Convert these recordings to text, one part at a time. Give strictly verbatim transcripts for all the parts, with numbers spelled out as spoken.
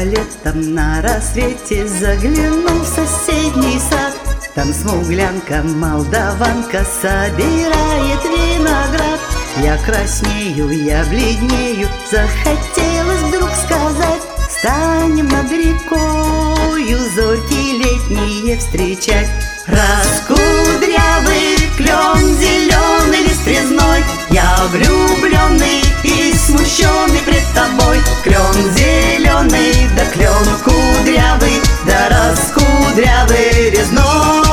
летом на рассвете заглянул в соседний сад. Там смуглянка, молдаванка собирает виноград. Я краснею, я бледнею, захотелось вдруг сказать: станем над рекою зорьки летние встречать. Раскудрявый клен, зеленый лист резной, я влюбленный и смущенный пред тобой. Клен зеленый, да клен кудрявый, да раскудрявый резной.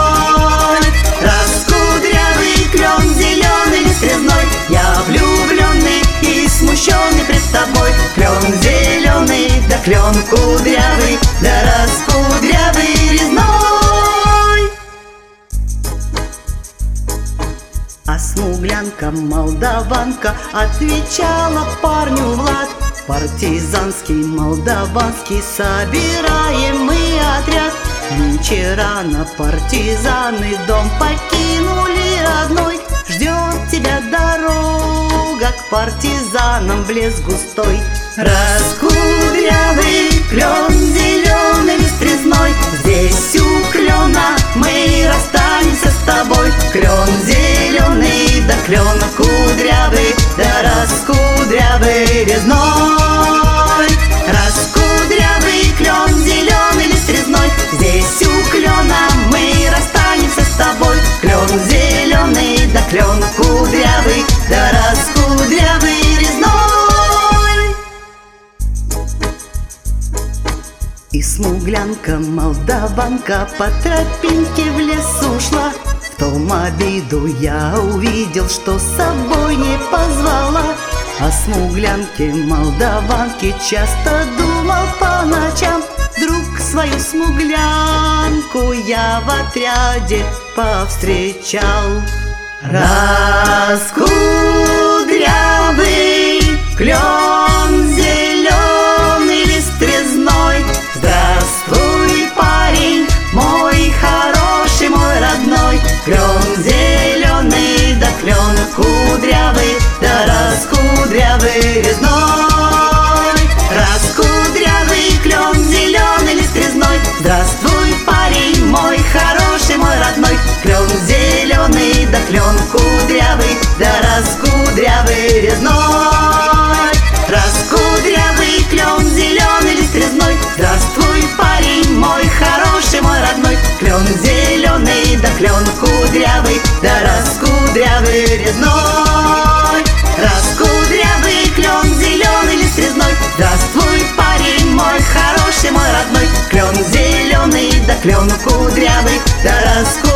Раскудрявый клен, зеленый лист резной, я влюбленный и смущенный пред тобой. Клен зеленый, да клен кудрявый, да раскудрявый резной. А смуглянка, молдаванка отвечала парню в лад: партизанский, молдаванский собираем мы отряд. Нынче рано партизаны дом покинули родной. Ждет тебя дорога к партизанам в лес густой. Раскудрявый клен, зеленый лист резной, здесь у клена мы расстанемся с тобой. Клен зеленый, да клен кудрявый, да раскудрявый резной. Раскудрявый клен, зеленый лист резной, здесь у клена мы расстанемся с тобой. Клен зеленый, да клен кудрявый, да раскудрявый резной. И смуглянка, молдаванка по тропинке в лес ушла. В том обиду я увидел, что с собой не позвала. О смуглянке, молдаванке часто думал по ночам. Вдруг свою смуглянку я в отряде повстречал. Раскудрявый клен, зеленый лист резной, здравствуй, парень мой хороший, мой родной. Клен зеленый, да клен кудрявый, да раскудрявый резной. Раскудрявый клен, зеленый лист резной, здравствуй, парень мой хороший, мой родной. Клен зеленый, да клен кудрявый, да раскудрявый резной. Раскудрявый клен, зеленый лист резной, здравствуй, парень мой хороший, мой родной. Клен зеленый, да клен кудрявый, да раскудрявый резной. Раскудрявый клен, зеленый лист резной, здравствуй, парень мой хороший, мой родной. Клен зеленый, да клен кудрявый, да раскудрявый